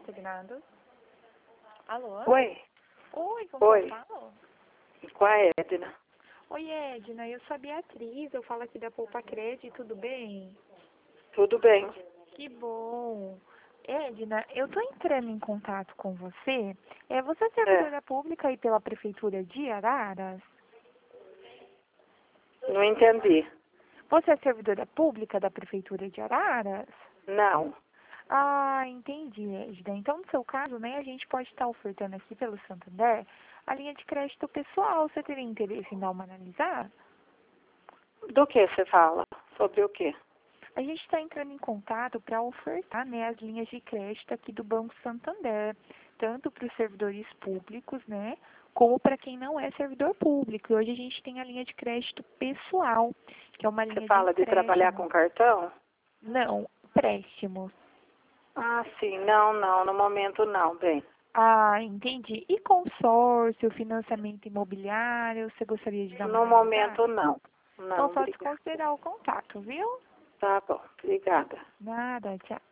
assignados. Alô? Oi. Oi, como Oi. eu falo? Com a Edna. Oi, Edna, eu sou a Beatriz, eu falo aqui da Poupa Cred, tudo bem? Tudo bem? Que bom. Edna, eu tô entrando em contato com você. Você é servidora pública aí pela Prefeitura de Araras? Não entendi. Você é servidora pública da Prefeitura de Araras? Não. Ah, entendi, Edna. Então, no seu caso, né, a gente pode estar ofertando aqui pelo Santander a linha de crédito pessoal. Você teria interesse em dar uma analisada? Do que você fala? Sobre o quê? A gente está entrando em contato para ofertar, né, as linhas de crédito aqui do Banco Santander, tanto para os servidores públicos, né, como para quem não é servidor público. E hoje a gente tem a linha de crédito pessoal, que é uma linha Você fala de trabalhar com cartão? Não, empréstimos. Ah, sim. Não. No momento não, bem. Ah, entendi. E consórcio, financiamento imobiliário, você gostaria de dar uma No analisada? momento não. Então Não, só obrigada. desconsiderar o contato, viu? Tá bom, obrigada. Nada, tchau.